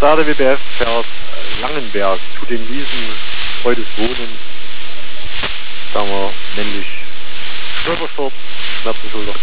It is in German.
Der WBF fährt Langenberg zu den Wiesen Freudes Wohnen. Sagen wir männlich Stolperschutz, Schmerzenschulter.